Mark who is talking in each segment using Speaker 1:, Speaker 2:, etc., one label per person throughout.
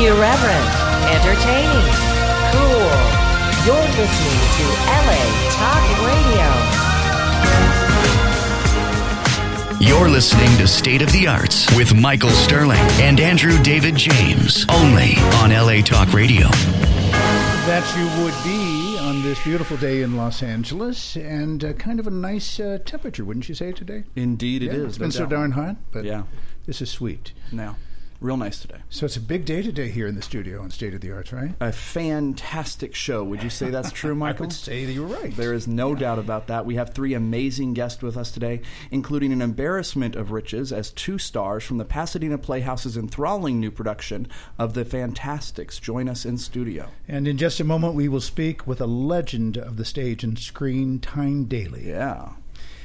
Speaker 1: Irreverent, entertaining, cool. You're listening to LA Talk Radio.
Speaker 2: You're listening to State of the Arts with Michael Sterling and Andrew David James, only on LA Talk Radio.
Speaker 3: That you would be on this beautiful day in Los Angeles, and kind of a nice temperature, wouldn't you say, today?
Speaker 4: Indeed it is.
Speaker 3: It's been so darn hot, but
Speaker 4: yeah,
Speaker 3: this is sweet.
Speaker 4: Now, real nice today.
Speaker 3: So it's a big day today here in the studio on State of the Arts, right?
Speaker 4: A fantastic show. Would you say that's true, Michael?
Speaker 3: I would say that you're right.
Speaker 4: There is no doubt about that. We have three amazing guests with us today, including an embarrassment of riches as two stars from the Pasadena Playhouse's enthralling new production of The Fantastics join us in studio.
Speaker 3: And in just a moment, we will speak with a legend of the stage and screen, Tyne Daly.
Speaker 4: Yeah.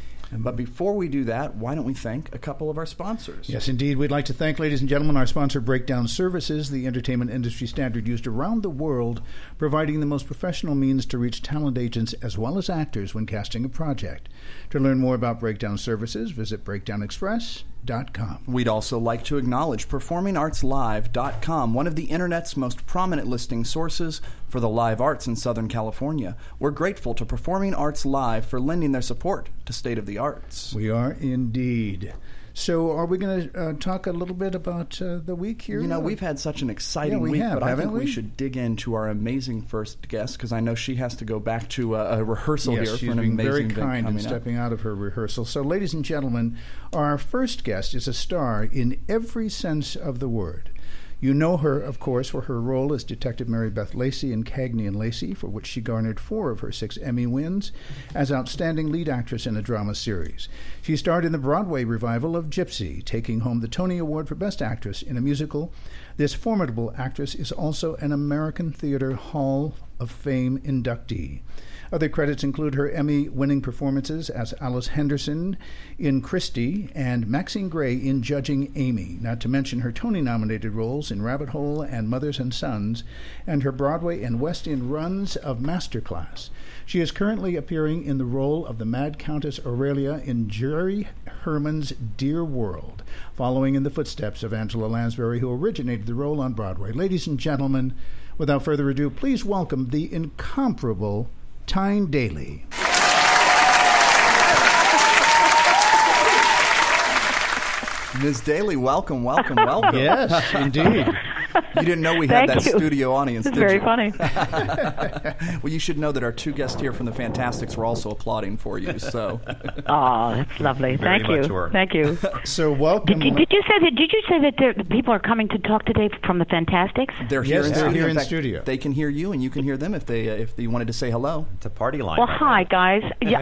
Speaker 4: But before we do that, why don't we thank a couple of our sponsors?
Speaker 3: Yes, indeed. We'd like to thank, ladies and gentlemen, our sponsor, Breakdown Services, the entertainment industry standard used around the world, providing the most professional means to reach talent agents as well as actors when casting a project. To learn more about Breakdown Services, visit BreakdownExpress.com.
Speaker 4: We'd also like to acknowledge PerformingArtsLive.com, one of the Internet's most prominent listing sources for the live arts in Southern California. We're grateful to Performing Arts Live for lending their support to State of the Arts.
Speaker 3: We are indeed. So are we going to talk a little bit about the week here?
Speaker 4: You know, we've had such an exciting week, but I think we should dig into our amazing first guest, because I know she has to go back to a rehearsal here for an amazing event coming up.
Speaker 3: Yes, she's being very kind in stepping out of her rehearsal. So, ladies and gentlemen, our first guest is a star in every sense of the word. You know her, of course, for her role as Detective Mary Beth Lacey in Cagney and Lacey, for which she garnered 4 of her 6 Emmy wins as Outstanding Lead Actress in a Drama Series. She starred in the Broadway revival of Gypsy, taking home the Tony Award for Best Actress in a Musical. This formidable actress is also an American Theatre Hall of Fame inductee. Other credits include her Emmy-winning performances as Alice Henderson in Christie and Maxine Gray in Judging Amy, not to mention her Tony-nominated roles in Rabbit Hole and Mothers and Sons, and her Broadway and West End runs of Masterclass. She is currently appearing in the role of the Mad Countess Aurelia in Jerry Herman's Dear World, following in the footsteps of Angela Lansbury, who originated the role on Broadway. Ladies and gentlemen, without further ado, please welcome the incomparable Tyne Daly.
Speaker 4: Ms. Daly, welcome.
Speaker 3: Yes, indeed.
Speaker 4: You didn't know we had that studio audience, did you?
Speaker 5: It's very funny.
Speaker 4: Well, you should know that our two guests here from The Fantastics were also applauding for you. So,
Speaker 5: oh, that's lovely. Thank you.
Speaker 3: So, welcome.
Speaker 5: Did you say that the people are coming to talk today from The Fantastics?
Speaker 4: They're here in
Speaker 3: studio.
Speaker 4: They can hear you, and you can hear them if they wanted to say hello.
Speaker 6: It's a party line.
Speaker 5: Well, hi guys. Yeah,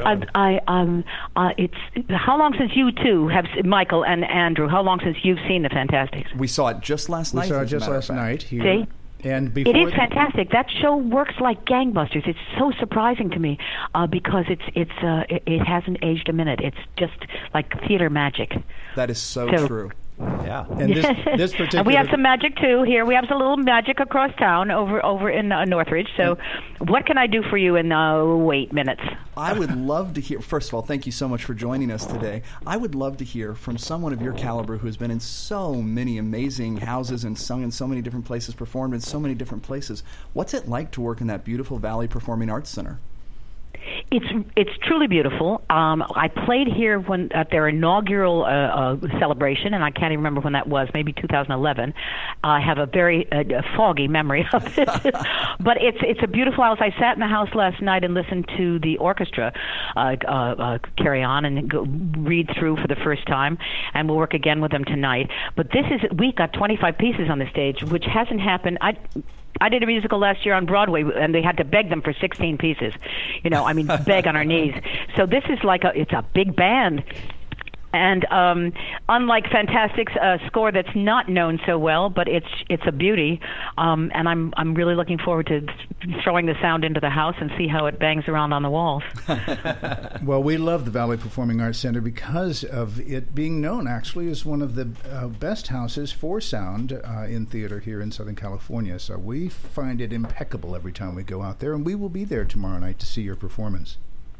Speaker 5: it's how long since you two have, Michael and Andrew? How long since you've seen The Fantastics?
Speaker 4: We saw it just last night.
Speaker 3: Here.
Speaker 5: See?
Speaker 3: And
Speaker 5: it is fantastic. That show works like gangbusters. It's so surprising to me because it hasn't aged a minute. It's just like theater magic.
Speaker 4: That is so true.
Speaker 6: Yeah.
Speaker 3: And this particular...
Speaker 5: And we have some magic, too, here. We have some little magic across town over in Northridge. So what can I do for you in 8 minutes?
Speaker 4: I would love to hear... First of all, thank you so much for joining us today. I would love to hear from someone of your caliber who has been in so many amazing houses and sung in so many different places, performed in so many different places. What's it like to work in that beautiful Valley Performing Arts Center?
Speaker 5: It's truly beautiful. I played here at their inaugural celebration, and I can't even remember when that was, maybe 2011. I have a very foggy memory of it. But it's a beautiful house. I sat in the house last night and listened to the orchestra carry on and read through for the first time, and we'll work again with them tonight. But we got 25 pieces on the stage, which hasn't happened. I did a musical last year on Broadway, and they had to beg them for 16 pieces. Beg on our knees. So this is it's a big band. And unlike Fantastic's score that's not known so well, but it's a beauty, and I'm really looking forward to throwing the sound into the house and see how it bangs around on the walls.
Speaker 3: Well, we love the Valley Performing Arts Center because of it being known actually as one of the best houses for sound in theater here in Southern California. So we find it impeccable every time we go out there, and we will be there tomorrow night to see your performance.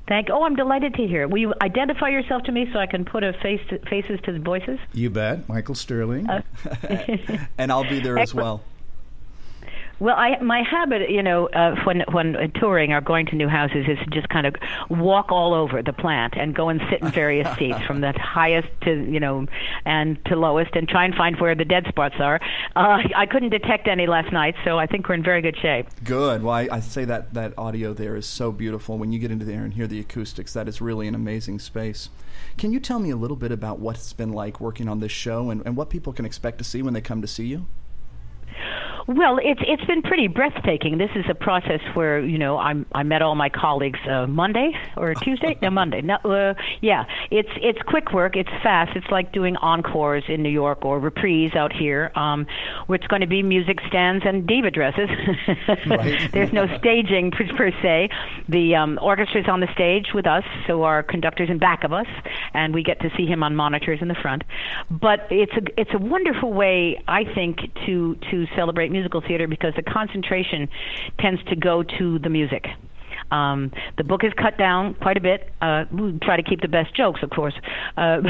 Speaker 5: I'm delighted to hear it. Will you identify yourself to me so I can put a faces to the voices?
Speaker 3: You bet. Michael Sterling.
Speaker 4: And I'll be there as well.
Speaker 5: Well, my habit, when touring or going to new houses is to just kind of walk all over the plant and go and sit in various seats from the highest to, and to lowest and try and find where the dead spots are. I couldn't detect any last night, so I think we're in very good shape.
Speaker 4: Good. Well, I say that audio there is so beautiful. When you get into there and hear the acoustics, that is really an amazing space. Can you tell me a little bit about what it's been like working on this show and what people can expect to see when they come to see you?
Speaker 5: Well, it's been pretty breathtaking. This is a process where I met all my colleagues Monday or Tuesday. No, Monday. No, yeah. It's quick work. It's fast. It's like doing encores in New York or reprise out here. Where it's going to be music stands and diva dresses. Right. There's no staging per se. The orchestra's on the stage with us, so our conductor's in back of us, and we get to see him on monitors in the front. But it's a wonderful way, I think, to celebrate musical theater because the concentration tends to go to the music. The book is cut down quite a bit. We try to keep the best jokes, of course. But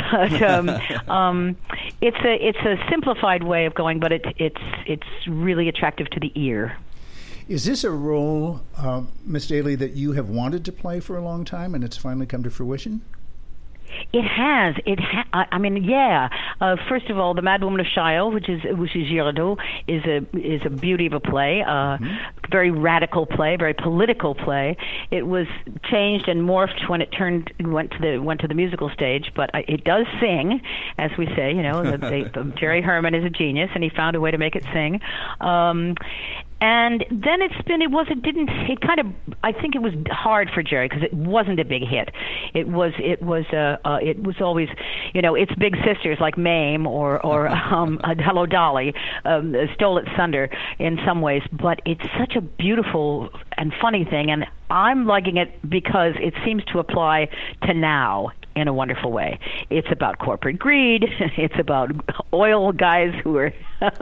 Speaker 5: it's a simplified way of going, but it's really attractive to the ear.
Speaker 3: Is this a role, Miss Daly, that you have wanted to play for a long time, and it's finally come to fruition?
Speaker 5: It has. I mean, yeah. First of all, The Mad Woman of Chaillot, which is Girardot, is a beauty of a play. Very radical play, very political play. It was changed and morphed when it went to the musical stage, but it does sing, as we say. Jerry Herman is a genius, and he found a way to make it sing. And then I think it was hard for Jerry because it wasn't a big hit. It was always, its big sisters like Mame or Hello Dolly stole its thunder in some ways, but it's such a beautiful and funny thing, and I'm liking it because it seems to apply to now in a wonderful way. It's about corporate greed. It's about oil guys who are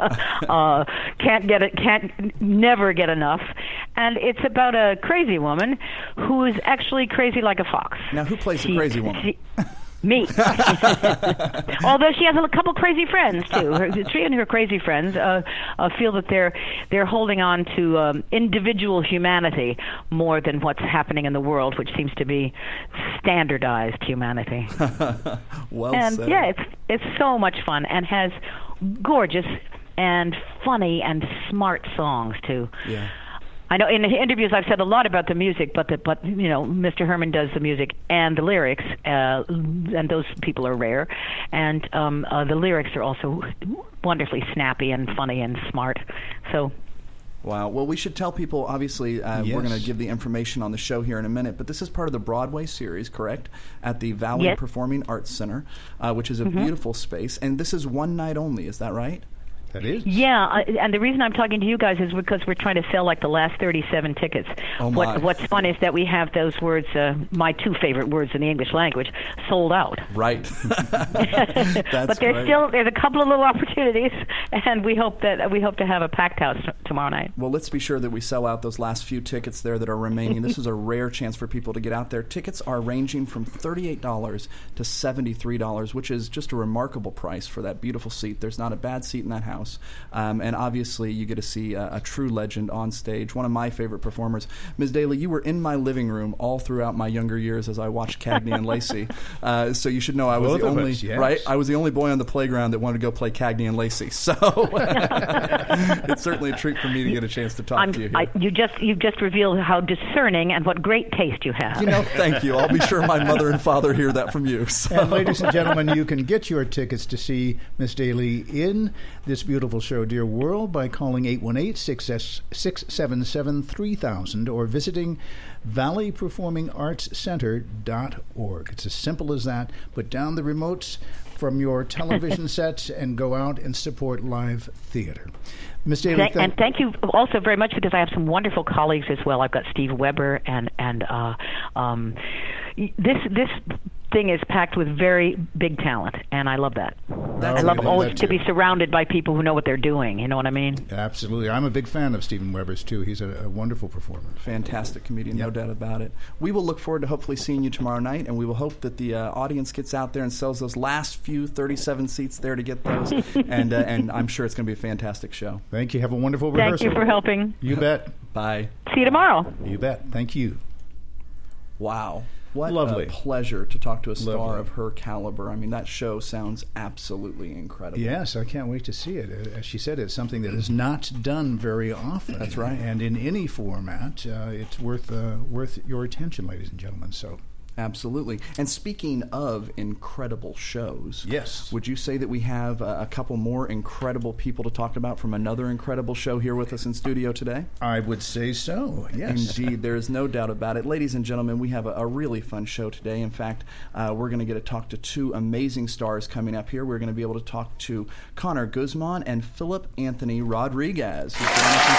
Speaker 5: can't never get enough, and it's about a crazy woman who is actually crazy like a fox.
Speaker 4: Now, who plays the crazy woman?
Speaker 5: Me. Although she has a couple crazy friends too. She and her crazy friends feel that they're holding on to individual humanity more than what's happening in the world, which seems to be standardized humanity.
Speaker 4: Well
Speaker 5: and
Speaker 4: said.
Speaker 5: Yeah, it's so much fun and has gorgeous and funny and smart songs too.
Speaker 4: Yeah.
Speaker 5: I know in the interviews I've said a lot about the music, but Mr. Herman does the music and the lyrics, and those people are rare. And the lyrics are also wonderfully snappy and funny and smart. So.
Speaker 4: Wow. Well, we should tell people, obviously,
Speaker 3: yes.
Speaker 4: We're going to give the information on the show here in a minute, but this is part of the Broadway series, correct? At the Valley
Speaker 5: Yes.
Speaker 4: Performing Arts Center, which is a beautiful space. And this is one night only, is that right?
Speaker 3: That is.
Speaker 5: Yeah, and the reason I'm talking to you guys is because we're trying to sell like the last 37 tickets.
Speaker 4: Oh my.
Speaker 5: What's fun is that we have those words, my two favorite words in the English language, sold out.
Speaker 4: Right.
Speaker 5: But there's a couple of little opportunities, and we hope to have a packed house tomorrow night.
Speaker 4: Well, let's be sure that we sell out those last few tickets there that are remaining. This is a rare chance for people to get out there. Tickets are ranging from $38 to $73, which is just a remarkable price for that beautiful seat. There's not a bad seat in that house. And obviously, you get to see a true legend on stage, one of my favorite performers. Ms. Daly, you were in my living room all throughout my younger years as I watched Cagney and Lacey. So you should know I was
Speaker 3: Both
Speaker 4: the only
Speaker 3: us, yes.
Speaker 4: right. I was the only boy on the playground that wanted to go play Cagney and Lacey. So it's certainly a treat for me to get a chance to talk to you here.
Speaker 5: You've just revealed how discerning and what great taste you have.
Speaker 4: Thank you. I'll be sure my mother and father hear that from you. So.
Speaker 3: And ladies and gentlemen, you can get your tickets to see Miss Daly in this beautiful show, Dear World, by calling 818-677-3000 or visiting valleyperformingartscenter.org. It's as simple as that. Put down the remotes from your television sets and go out and support live theater. Ms. Daly,
Speaker 5: and thank you also very much because I have some wonderful colleagues as well. I've got Steve Weber and this thing is packed with very big talent, and I love that. I love always to be surrounded by people who know what they're doing. You know what I mean?
Speaker 3: Absolutely. I'm a big fan of Steven Weber's, too. He's a wonderful performer.
Speaker 4: Fantastic comedian, no doubt about it. We will look forward to hopefully seeing you tomorrow night, and we will hope that the audience gets out there and sells those last few 37 seats there to get those, and I'm sure it's going to be a fantastic show.
Speaker 3: Thank you. Have a wonderful rehearsal.
Speaker 5: Thank you for helping.
Speaker 3: You bet.
Speaker 4: Bye.
Speaker 5: See you tomorrow.
Speaker 3: You bet. Thank you.
Speaker 4: Wow. What
Speaker 3: Lovely.
Speaker 4: a pleasure to talk to a star
Speaker 3: Lovely.
Speaker 4: of her caliber. I mean, that show sounds absolutely incredible.
Speaker 3: Yes, I can't wait to see it. As she said, it's something that is not done very often.
Speaker 4: That's right.
Speaker 3: And in any format, it's worth your attention, ladies and gentlemen. So.
Speaker 4: Absolutely. And speaking of incredible shows,
Speaker 3: yes,
Speaker 4: would you say that we have a couple more incredible people to talk about from another incredible show here with us in studio today?
Speaker 3: I would say so, yes.
Speaker 4: Indeed, there is no doubt about it. Ladies and gentlemen, we have a really fun show today. In fact, we're going to get to talk to two amazing stars coming up here. We're going to be able to talk to Connor Guzman and Philip Anthony Rodriguez, who's joining us in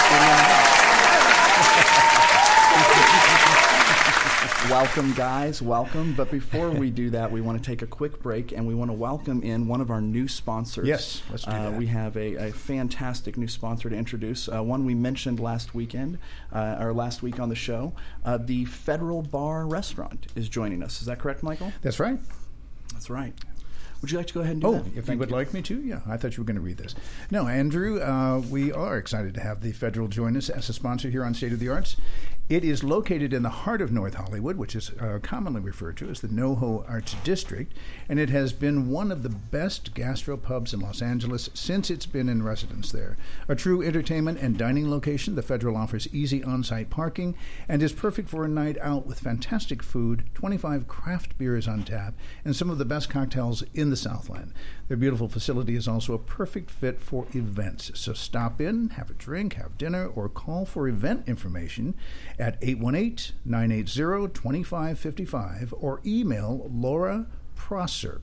Speaker 4: studio. Welcome, guys. Welcome. But before we do that, we want to take a quick break, and we want to welcome in one of our new sponsors.
Speaker 3: Yes, let's do that.
Speaker 4: We have a fantastic new sponsor to introduce, one we mentioned last week on the show. The Federal Bar Restaurant is joining us. Is that correct, Michael?
Speaker 3: That's right.
Speaker 4: That's right. Would you like to go ahead and do that?
Speaker 3: If you would like me to, yeah. I thought you were going to read this. No, Andrew, we are excited to have the Federal join us as a sponsor here on State of the Arts. It is located in the heart of North Hollywood, which is commonly referred to as the NoHo Arts District, and it has been one of the best gastropubs in Los Angeles since it's been in residence there. A true entertainment and dining location, the Federal offers easy on-site parking and is perfect for a night out with fantastic food, 25 craft beers on tap, and some of the best cocktails in the Southland. Their beautiful facility is also a perfect fit for events. So stop in, have a drink, have dinner, or call for event information at 818-980-2555 or email Laura Prosser,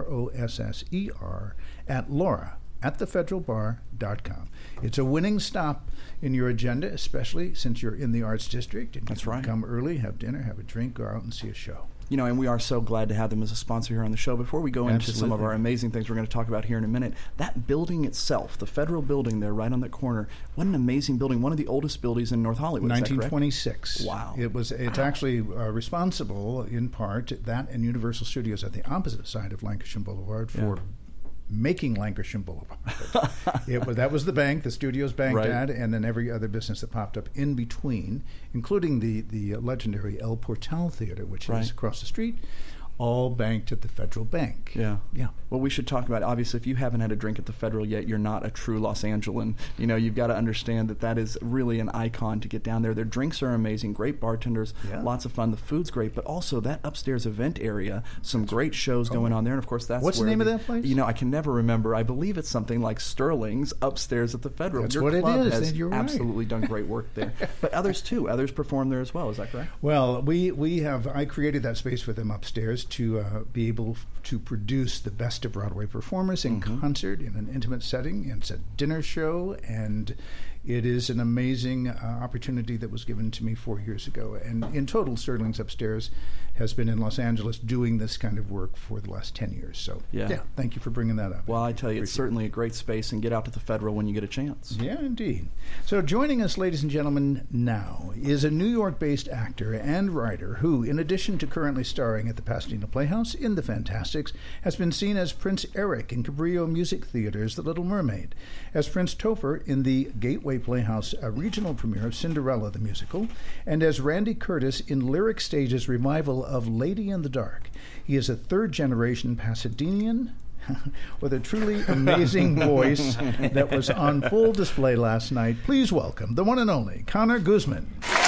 Speaker 3: Prosser, at laura@thefederalbar.com. It's a winning stop in your agenda, especially since you're in the Arts District. And
Speaker 4: That's
Speaker 3: you
Speaker 4: right.
Speaker 3: Come early, have dinner, have a drink, go out and see a show.
Speaker 4: You know, and we are so glad to have them as a sponsor here on the show. Before we go into some of our amazing things we're going to talk about here in a minute, that building itself, the Federal building there right on that corner, what an amazing building. One of the oldest buildings in North Hollywood,
Speaker 3: 1926.
Speaker 4: Wow.
Speaker 3: It's actually responsible in part, that and Universal Studios at the opposite side of Lankershim Boulevard for making Lankershim Boulevard. That was the bank, the studios banked at, and then every other business that popped up in between, including the legendary El Portal Theater, which is across the street, all banked at the Federal Bank.
Speaker 4: Yeah.
Speaker 3: Yeah.
Speaker 4: Well, we should talk about, obviously, if you haven't had a drink at the Federal yet, you're not a true Los Angelan. You know, you've got to understand that is really an icon to get down there. Their drinks are amazing, great bartenders, lots of fun. The food's great, but also that upstairs event area, some great shows going on there. And, of course, that's
Speaker 3: What's the name of that place?
Speaker 4: You know, I can never remember. I believe it's something like Sterling's upstairs at the Federal.
Speaker 3: That's
Speaker 4: Your
Speaker 3: what
Speaker 4: club
Speaker 3: it is.
Speaker 4: has
Speaker 3: You're
Speaker 4: absolutely done great work there. But others, too. Others perform there as well. Is that correct?
Speaker 3: Well, I created that space for them upstairs to be able to produce the best of Broadway performers in concert in an intimate setting. And it's a dinner show, and it is an amazing opportunity that was given to me 4 years ago. And in total, Sterling's Upstairs has been in Los Angeles doing this kind of work for the last 10 years. So, thank you for bringing that up.
Speaker 4: Well, I tell you, it's certainly a great space, and get out to the Federal when you get a chance.
Speaker 3: Yeah, indeed. So joining us, ladies and gentlemen, now is a New York-based actor and writer who, in addition to currently starring at the Pasadena Playhouse in The Fantastics, has been seen as Prince Eric in Cabrillo Music Theater's The Little Mermaid, as Prince Topher in the Gateway Playhouse regional premiere of Cinderella the Musical, and as Randy Curtis in Lyric Stage's revival of Lady in the Dark. He is a third-generation Pasadenian with a truly amazing voice that was on full display last night. Please welcome the one and only Connor Guzman.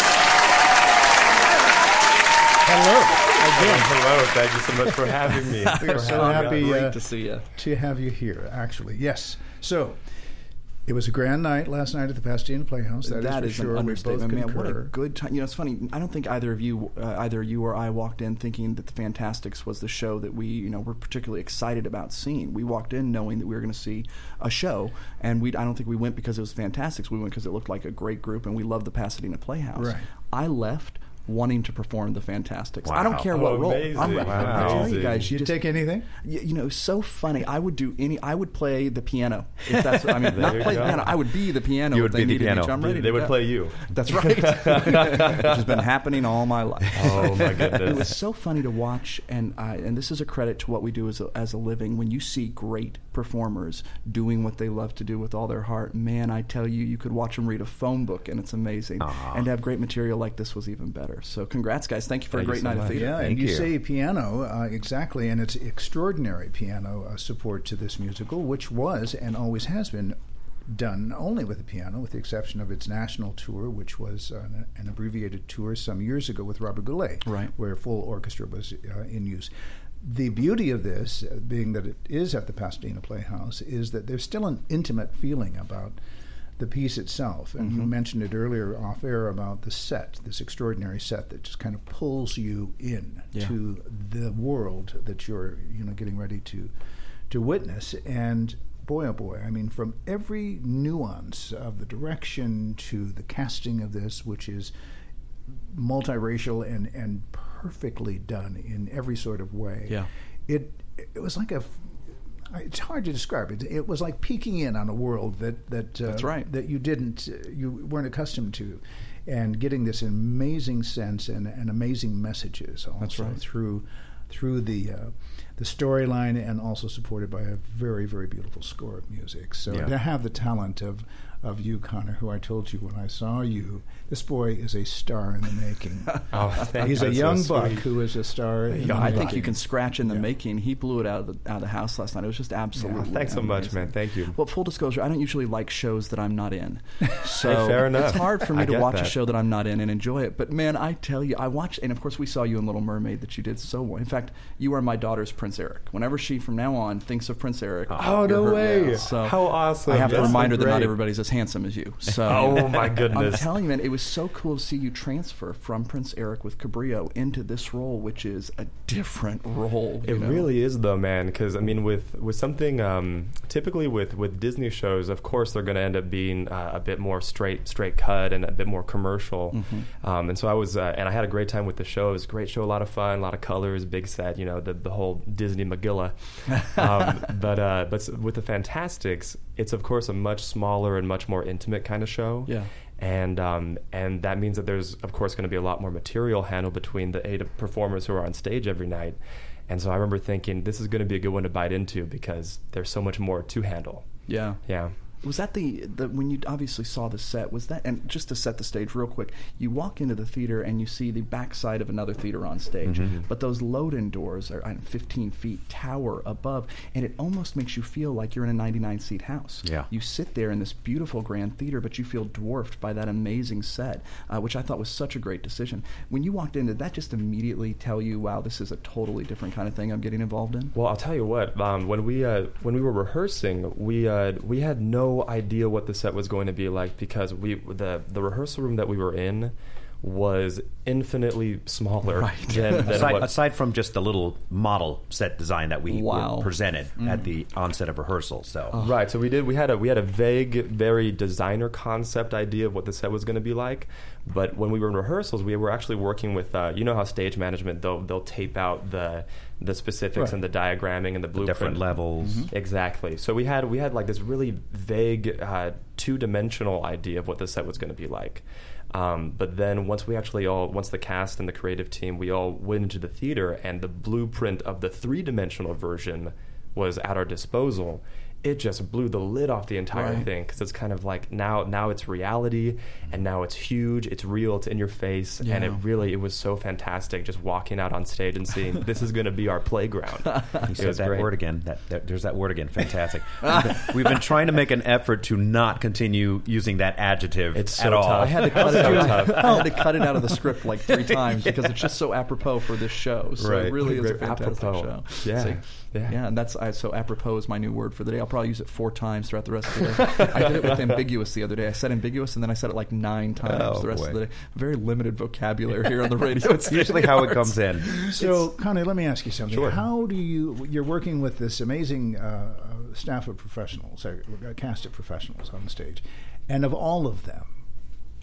Speaker 3: Hello. Again.
Speaker 6: Hello. Thank you so much for having me.
Speaker 3: We are so happy
Speaker 4: Great to see you.
Speaker 3: to have you here, actually. Yes. So, it was a grand night last night at the Pasadena Playhouse. That is for sure.
Speaker 4: An understatement,
Speaker 3: we both
Speaker 4: man. What a
Speaker 3: concur.
Speaker 4: good time! You know, it's funny. I don't think either you or I walked in thinking that The Fantastics was the show that we, were particularly excited about seeing. We walked in knowing that we were going to see a show, and I don't think we went because it was Fantastics. We went because it looked like a great group, and we loved the Pasadena Playhouse.
Speaker 3: Right.
Speaker 4: I left wanting to perform the Fantastics.
Speaker 7: Wow.
Speaker 4: I don't care what role.
Speaker 6: Amazing.
Speaker 4: I tell you guys,
Speaker 3: You take anything?
Speaker 4: so funny. I would play the piano. If that's, not
Speaker 6: you
Speaker 4: play the
Speaker 6: go.
Speaker 4: piano. I would be the piano.
Speaker 7: You
Speaker 4: if
Speaker 7: would
Speaker 4: they
Speaker 7: be the
Speaker 4: needed
Speaker 7: piano.
Speaker 4: Me, I'm ready
Speaker 6: They
Speaker 4: to
Speaker 6: would
Speaker 4: go.
Speaker 6: play you.
Speaker 4: That's right. Which has been happening all my life.
Speaker 6: Oh my goodness.
Speaker 4: It was so funny to watch, and this is a credit to what we do as a living. When you see great performers doing what they love to do with all their heart, man, I tell you, you could watch them read a phone book, and it's amazing. And to have great material like this was even better. So congrats, guys. Thank you for a great night of theater.
Speaker 3: Yeah,
Speaker 7: Thank
Speaker 3: and you
Speaker 7: you.
Speaker 3: say piano, exactly, and it's extraordinary piano support to this musical, which was and always has been done only with the piano, with the exception of its national tour, which was an abbreviated tour some years ago with Robert Goulet,
Speaker 4: Right.
Speaker 3: where full orchestra was in use. The beauty of this, being that it is at the Pasadena Playhouse, is that there's still an intimate feeling about the piece itself. And you mentioned it earlier off air about the set, this extraordinary set that just kind of pulls you in to the world that you're getting ready to witness. And boy, oh boy, I mean, from every nuance of the direction to the casting of this, which is multiracial and perfectly done in every sort of way.
Speaker 4: Yeah.
Speaker 3: It was like it's hard to describe it. It was like peeking in on a world that
Speaker 4: That's right.
Speaker 3: that you weren't accustomed to, and getting this amazing sense and amazing messages also
Speaker 4: That's right.
Speaker 3: through the storyline, and also supported by a very, very beautiful score of music. So
Speaker 7: Yeah.
Speaker 3: to have the talent of you, Connor, who I told you when I saw you, this boy is a star in the making.
Speaker 6: Oh, thank
Speaker 3: He's
Speaker 6: you.
Speaker 3: a
Speaker 6: That's
Speaker 3: young
Speaker 6: so
Speaker 3: buck
Speaker 6: sweet.
Speaker 3: who is a star in the
Speaker 4: I think
Speaker 3: making.
Speaker 4: you can scratch in the making. He blew it out of the house last night. It was just absolutely
Speaker 6: Thanks so much,
Speaker 4: amazing.
Speaker 6: man. Thank you.
Speaker 4: Well, full disclosure, I don't usually like shows that I'm not in. So
Speaker 6: Fair enough.
Speaker 4: it's hard for me
Speaker 6: I
Speaker 4: to
Speaker 6: get
Speaker 4: watch a
Speaker 6: that.
Speaker 4: show that I'm not in and enjoy it. But man, I tell you, I watched, and of course we saw you in Little Mermaid that you did so well. In fact, you are my daughter's Prince Eric. Whenever she from now on thinks of Prince Eric,
Speaker 6: Oh,
Speaker 4: you're
Speaker 6: no
Speaker 4: her-
Speaker 6: way.
Speaker 4: Yeah. So
Speaker 6: How awesome.
Speaker 4: I have to
Speaker 6: That's
Speaker 4: remind
Speaker 6: so
Speaker 4: her that not
Speaker 6: great.
Speaker 4: everybody's as handsome as you. So
Speaker 6: Oh, my goodness.
Speaker 4: I'm telling you, man, it was so cool to see you transfer from Prince Eric with Cabrillo into this role, which is a different role.
Speaker 6: It really is, though, man. Because I mean, with something typically with Disney shows, of course, they're going to end up being a bit more straight cut and a bit more commercial. And so I was, and I had a great time with the show. It was a great show, a lot of fun, a lot of colors, big set. The whole Disney Megillah. But with the Fantastics, it's of course a much smaller and much more intimate kind of show.
Speaker 4: Yeah.
Speaker 6: And that means that there's, of course, going to be a lot more material handled between the 8 performers who are on stage every night. And so I remember thinking, this is going to be a good one to bite into because there's so much more to handle.
Speaker 4: Yeah.
Speaker 6: Yeah.
Speaker 4: Was that the when you obviously saw the set, was that, and just to set the stage real quick, you walk into the theater and you see the backside of another theater on stage, but those load-in doors are 15 feet, tower above, and it almost makes you feel like you're in a 99-seat house.
Speaker 7: Yeah.
Speaker 4: You sit there in this beautiful grand theater, but you feel dwarfed by that amazing set, which I thought was such a great decision. When you walked in, did that just immediately tell you, wow, this is a totally different kind of thing I'm getting involved in?
Speaker 6: Well, I'll tell you what. When we were rehearsing, we had no idea what the set was going to be like because the rehearsal room that we were in was infinitely smaller than
Speaker 7: aside from just the little model set design that we were presented at the onset of rehearsal. So
Speaker 6: Right, so we had a vague, very designer concept idea of what the set was going to be like, but when we were in rehearsals, we were actually working with how stage management they'll tape out the specifics and the diagramming and the blueprint,
Speaker 7: different levels.
Speaker 6: Exactly. So we had like this really vague, two-dimensional idea of what the set was going to be like. But then once the cast and the creative team, we all went into the theater and the blueprint of the three-dimensional version was at our disposal, it just blew the lid off the entire thing because it's kind of like now it's reality and now it's huge, it's real, it's in your face, and it was so fantastic just walking out on stage and seeing this is going to be our playground.
Speaker 7: You said that word again. There's that word again. Fantastic. We've been trying to make an effort to not continue using that adjective
Speaker 6: It's so
Speaker 7: at all.
Speaker 6: tough.
Speaker 4: I had to cut it out. I had to cut it out of the script like 3 times because it's just so apropos for this show. So it really is a fantastic
Speaker 6: apropos.
Speaker 4: show.
Speaker 6: Yeah.
Speaker 4: So,
Speaker 6: Yeah.
Speaker 4: and that's so apropos is my new word for the day. I'll probably use it 4 times throughout the rest of the day. I did it with ambiguous the other day. I said ambiguous and then I said it like 9 times the rest of the day. Very limited vocabulary here on the radio. It's
Speaker 7: usually how it comes in.
Speaker 3: So, Connie, let me ask you something.
Speaker 6: Sure.
Speaker 3: How do you're working with this amazing staff of professionals, a cast of professionals on stage, and of all of them,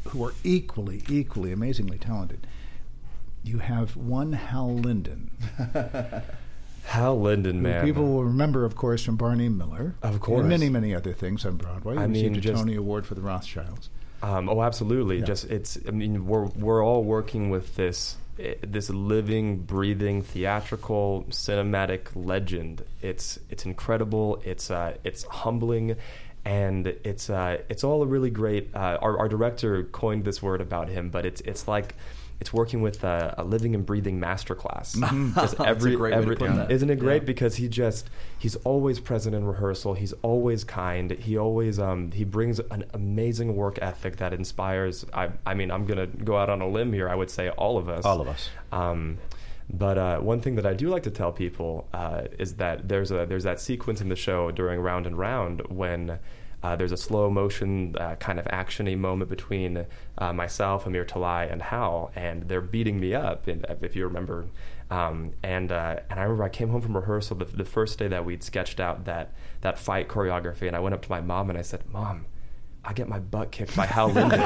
Speaker 3: who are equally amazingly talented. You have one Hal Linden.
Speaker 6: Hal Linden, man.
Speaker 3: People will remember, of course, from Barney Miller.
Speaker 6: Of course.
Speaker 3: And many other things on Broadway.
Speaker 6: I
Speaker 3: He
Speaker 6: mean,
Speaker 3: received a
Speaker 6: just-
Speaker 3: Tony Award for The Rothschilds.
Speaker 6: Oh, absolutely.
Speaker 3: Yeah.
Speaker 6: We're all working with this living, breathing, theatrical, cinematic legend. It's incredible. It's humbling, and it's all a really great. Our director coined this word about him, but it's like. It's working with a living and breathing masterclass.
Speaker 4: That's a great way to put that.
Speaker 6: Isn't it great? Because he's always present in rehearsal. He's always kind. He always he brings an amazing work ethic that inspires. I mean, I'm gonna go out on a limb here. I would say all of us.
Speaker 7: All of us.
Speaker 6: But one thing that I do like to tell people is that there's that sequence in the show during Round and Round when. There's a slow motion kind of action-y moment between myself, Amir Talai, and Hal, and they're beating me up, if you remember. And I remember I came home from rehearsal the first day that we'd sketched out that fight choreography, and I went up to my mom and I said, "Mom, I get my butt kicked by Hal Linden."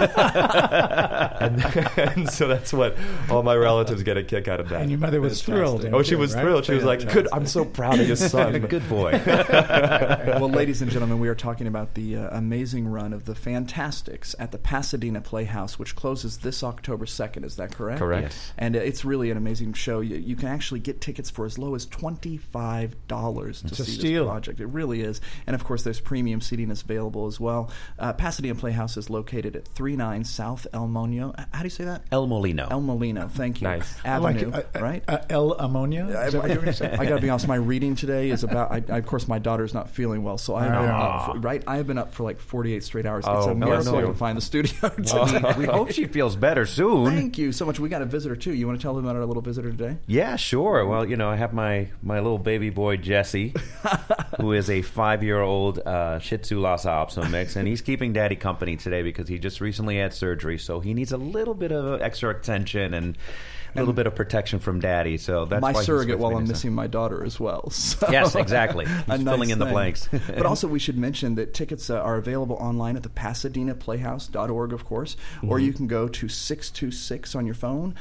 Speaker 6: and so that's what all my relatives get a kick out of that.
Speaker 3: And your mother was thrilled.
Speaker 6: Oh, she was thrilled. She was like, "Good, I'm so proud of your son."
Speaker 7: Good boy.
Speaker 4: Well, ladies and gentlemen, we are talking about the amazing run of the Fantastics at the Pasadena Playhouse, which closes this October 2nd. Is that correct?
Speaker 6: Correct.
Speaker 7: Yes.
Speaker 4: And it's really an amazing show. You can actually get tickets for as low as $25 to
Speaker 3: It's a
Speaker 4: see
Speaker 3: steal.
Speaker 4: this project. It really is. And, of course, there's premium seating that's available as well. Pasadena Playhouse is located at 39 South El Molino. How do you say that?
Speaker 7: El Molino.
Speaker 4: El Molino. Thank you.
Speaker 6: Nice.
Speaker 4: Avenue, right?
Speaker 3: El Ammonia? Is that what you're going to say?
Speaker 4: I got to be honest. My reading today is about. Of course, my daughter's not feeling well, so I have been up for like 48 straight hours. It's
Speaker 6: Oh,
Speaker 4: a miracle
Speaker 6: no.
Speaker 4: I can find the studio today.
Speaker 7: We hope she feels better soon.
Speaker 4: Thank you so much. We got a visitor too. You want to tell them about our little visitor today?
Speaker 7: Yeah, sure. Well, I have my little baby boy, Jesse, who is a 5-year-old Shih Tzu Lhasa Apso mix, and he's keeping Daddy company today because he just recently had surgery, so he needs a little bit of extra attention and a little bit of protection from Daddy. So that's
Speaker 4: My
Speaker 7: why he's
Speaker 4: surrogate
Speaker 7: with
Speaker 4: while
Speaker 7: me
Speaker 4: I'm
Speaker 7: this
Speaker 4: missing my daughter as well. So
Speaker 7: Yes, exactly. He's
Speaker 4: a
Speaker 7: filling
Speaker 4: nice
Speaker 7: in the
Speaker 4: thing.
Speaker 7: blanks.
Speaker 4: But also, we should mention that tickets are available online at the PasadenaPlayhouse.org, of course, or you can go to 626 on your phone,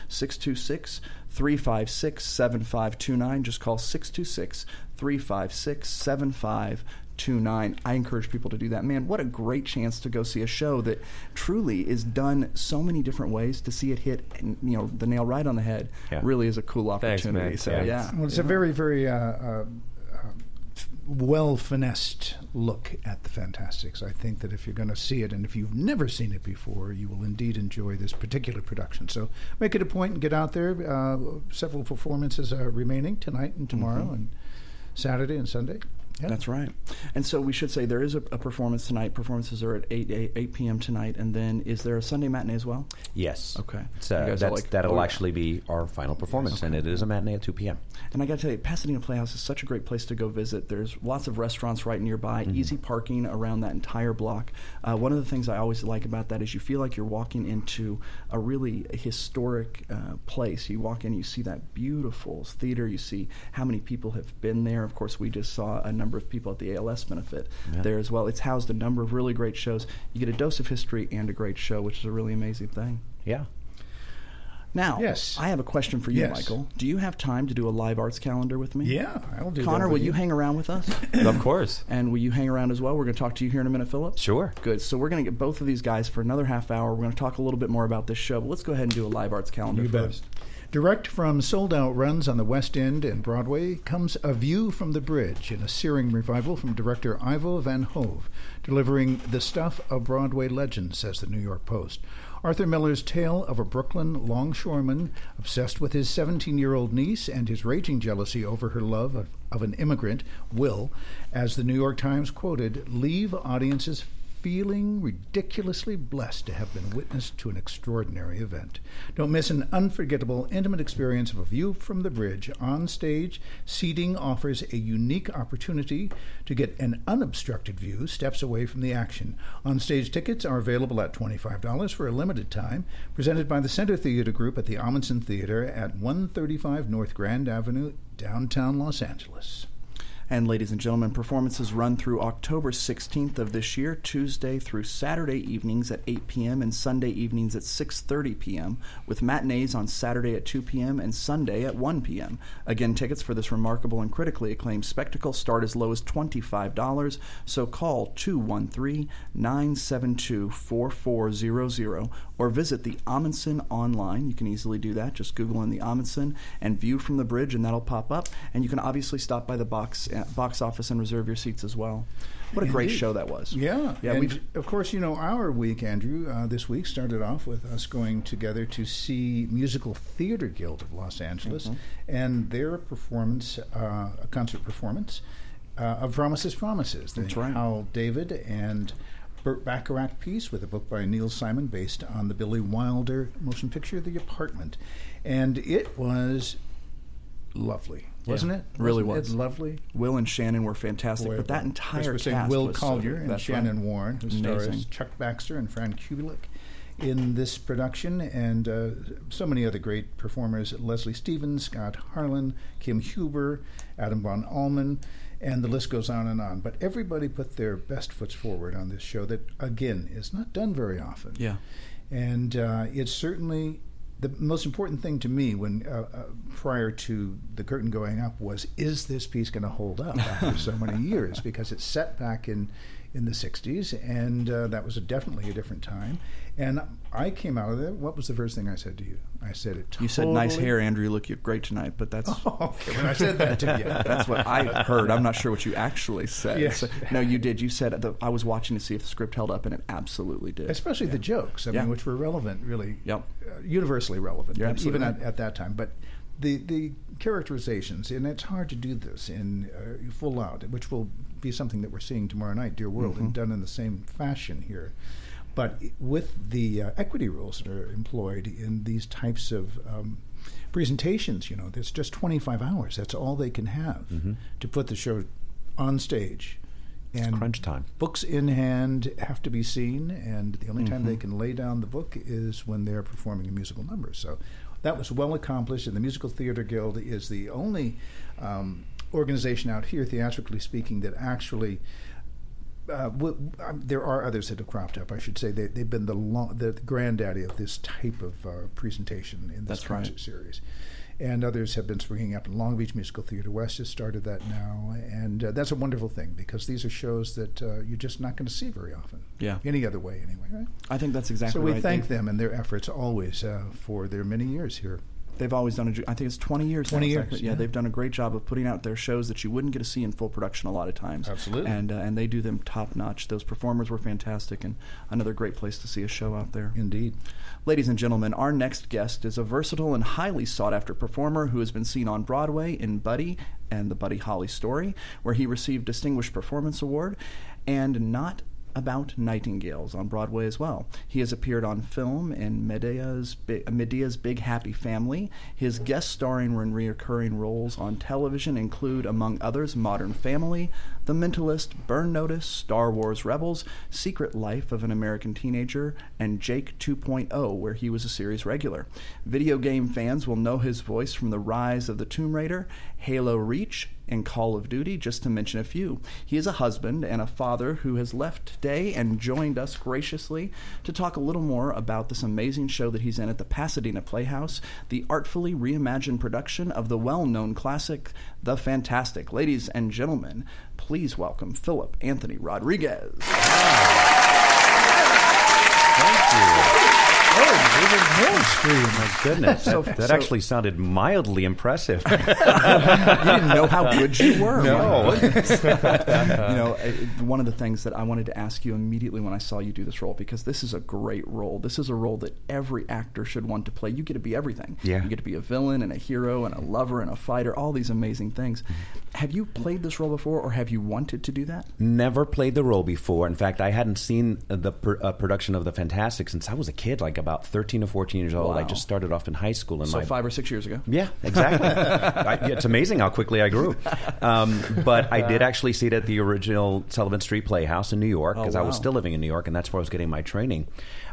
Speaker 4: 626-356-7529. Just call 626-356-7529. I encourage people to do that. Man, what a great chance to go see a show that truly is done so many different ways. To see it hit, the nail right on the head, really is a cool opportunity.
Speaker 6: Thanks,
Speaker 4: So
Speaker 6: man.
Speaker 4: yeah,
Speaker 3: Well, it's a very, very well-finessed look at the Fantastics. I think that if you're going to see it, and if you've never seen it before, you will indeed enjoy this particular production. So make it a point and get out there. Several performances are remaining tonight and tomorrow and Saturday and Sunday. Yeah.
Speaker 4: That's right. And so we should say there is a performance tonight. Performances are at 8 p.m. tonight. And then is there a Sunday matinee as well?
Speaker 7: Yes.
Speaker 4: Okay.
Speaker 7: So
Speaker 4: You guys are like-
Speaker 7: that'll actually be our final performance, and it is a matinee at 2 p.m.
Speaker 4: And I got to tell you, Pasadena Playhouse is such a great place to go visit. There's lots of restaurants right nearby, easy parking around that entire block. One of the things I always like about that is you feel like you're walking into a really historic place. You walk in, you see that beautiful theater. You see how many people have been there. Of course, we just saw a number of people at the ALS benefit there as well. It's housed a number of really great shows. You get a dose of history and a great show, which is a really amazing thing.
Speaker 7: Yeah.
Speaker 4: Now,
Speaker 3: Yes.
Speaker 4: I have a question for you,
Speaker 3: Yes.
Speaker 4: Michael. Do you have time to do a live arts calendar with me?
Speaker 3: Yeah, I'll do that.
Speaker 4: Connor, will
Speaker 3: with
Speaker 4: you hang around with us?
Speaker 6: Of course.
Speaker 4: And will you hang around as well? We're going to talk to you here in a minute, Philip.
Speaker 7: Sure.
Speaker 4: Good. So we're going to get both of these guys for another half hour. We're going to talk a little bit more about this show, but let's go ahead and do a live arts calendar
Speaker 3: You bet.
Speaker 4: first.
Speaker 3: Direct from sold-out runs on the West End and Broadway comes A View from the Bridge, in a searing revival from director Ivo Van Hove, delivering the stuff of Broadway legend, says the New York Post. Arthur Miller's tale of a Brooklyn longshoreman obsessed with his 17-year-old niece and his raging jealousy over her love of an immigrant, will, as the New York Times quoted, leave audiences feeling ridiculously blessed to have been witness to an extraordinary event. Don't miss an unforgettable, intimate experience of A View from the Bridge. On stage, seating offers a unique opportunity to get an unobstructed view steps away from the action. On-stage tickets are available at $25 for a limited time, presented by the Center Theater Group at the Amundsen Theater at 135 North Grand Avenue, downtown Los Angeles.
Speaker 4: And ladies and gentlemen, performances run through October 16th of this year, Tuesday through Saturday evenings at 8 p.m. and Sunday evenings at 6:30 p.m., with matinees on Saturday at 2 p.m. and Sunday at 1 p.m. Again, tickets for this remarkable and critically acclaimed spectacle start as low as $25, so call 213-972-4400 or visit the Amundsen online. You can easily do that. Just Google in the Amundsen and View from the Bridge, and that'll pop up. And you can obviously stop by the box office and reserve your seats as well. What a great show that was.
Speaker 3: Yeah.
Speaker 4: Yeah.
Speaker 3: And of course, our week, Andrew, this week started off with us going together to see Musical Theater Guild of Los Angeles and their performance, a concert performance of Promises, Promises.
Speaker 4: That's right.
Speaker 3: Hal David and Burt Bacharach piece with a book by Neil Simon based on the Billy Wilder motion picture, The Apartment. And it was lovely, wasn't it?
Speaker 4: Really
Speaker 3: Wasn't
Speaker 4: was.
Speaker 3: it lovely?
Speaker 4: Will and Shannon were fantastic,
Speaker 3: Boy,
Speaker 4: but that
Speaker 3: of
Speaker 4: entire
Speaker 3: course, we're
Speaker 4: cast
Speaker 3: saying Will
Speaker 4: was
Speaker 3: Collier
Speaker 4: so,
Speaker 3: and
Speaker 4: that's
Speaker 3: Shannon
Speaker 4: right.
Speaker 3: Warren, who stars
Speaker 4: Amazing.
Speaker 3: Chuck Baxter and Fran Kubelik in this production, and so many other great performers: Leslie Stevens, Scott Harlan, Kim Huber, Adam von Allman, and the list goes on and on. But everybody put their best foot forward on this show that, again, is not done very often.
Speaker 4: Yeah.
Speaker 3: And it's certainly the most important thing to me when prior to the curtain going up was, is this piece going to hold up after so many years? Because it's set back in the 60s, and that was definitely a different time. And I came out of there. What was the first thing I said to you? I said it totally...
Speaker 4: You said, nice hair, Andrew. You look great tonight, but that's...
Speaker 3: Oh, okay, when I said that to you.
Speaker 4: That's what I heard. I'm not sure what you actually said.
Speaker 3: Yes.
Speaker 4: So, no, you did. You said, I was watching to see if the script held up, and it absolutely did.
Speaker 3: Especially the jokes, I mean, which were relevant, really, universally relevant,
Speaker 4: You're
Speaker 3: but even
Speaker 4: absolutely
Speaker 3: at that time. But the characterizations, and it's hard to do this in full out, which will be something that we're seeing tomorrow night, Dear World, and done in the same fashion here. But with the equity rules that are employed in these types of presentations, there's just 25 hours. That's all they can have to put the show on stage. And
Speaker 7: crunch time.
Speaker 3: Books in hand have to be seen, and the only time they can lay down the book is when they're performing a musical number. So that was well accomplished, and the Musical Theater Guild is the only organization out here, theatrically speaking, that actually... there are others that have cropped up. I should say they've been the granddaddy of this type of presentation in this concert series, and others have been springing up. Long Beach Musical Theater West has started that now, and that's a wonderful thing because these are shows that you're just not going to see very often.
Speaker 4: Yeah,
Speaker 3: any other way anyway, right?
Speaker 4: I think that's exactly right.
Speaker 3: So we thank them and their efforts always for their many years here.
Speaker 4: They've always done I think it's 20 years.
Speaker 3: 20
Speaker 4: now.
Speaker 3: years.
Speaker 4: Yeah, they've done a great job of putting out their shows that you wouldn't get to see in full production a lot of times.
Speaker 3: Absolutely.
Speaker 4: And they do them top notch. Those performers were fantastic, and another great place to see a show out there.
Speaker 3: Indeed.
Speaker 4: Ladies and gentlemen, our next guest is a versatile and highly sought after performer who has been seen on Broadway in Buddy and the Buddy Holly Story, where he received Distinguished Performance Award, and Not About Nightingales on Broadway as well. He has appeared on film in Medea's Big Happy Family. His guest starring and recurring roles on television include, among others, Modern Family, The Mentalist, Burn Notice, Star Wars Rebels, Secret Life of an American Teenager, and Jake 2.0, where he was a series regular. Video game fans will know his voice from The Rise of the Tomb Raider, Halo Reach, and Call of Duty, just to mention a few. He is a husband and a father who has left today and joined us graciously to talk a little more about this amazing show that he's in at the Pasadena Playhouse, the artfully reimagined production of the well-known classic, The Fantastic. Ladies and gentlemen, please welcome Philip Anthony Rodriguez.
Speaker 7: Thank you.
Speaker 3: Oh, even more scream.
Speaker 7: My goodness. That actually sounded mildly impressive.
Speaker 4: You didn't know how good you were.
Speaker 7: No.
Speaker 4: One of the things that I wanted to ask you immediately when I saw you do this role, because this is a great role. This is a role that every actor should want to play. You get to be everything.
Speaker 7: Yeah.
Speaker 4: You get to be a villain and a hero and a lover and a fighter, all these amazing things. Have you played this role before, or have you wanted to do that?
Speaker 7: Never played the role before. In fact, I hadn't seen the production of The Fantastic since I was a kid, like about 13 or 14 years old.
Speaker 4: Wow.
Speaker 7: I just started off in high school.
Speaker 4: So 5 or 6 years ago?
Speaker 7: Yeah, exactly. It's amazing how quickly I grew. But I did actually see it at the original Sullivan Street Playhouse in New York, because I was still living in New York, and that's where I was getting my training.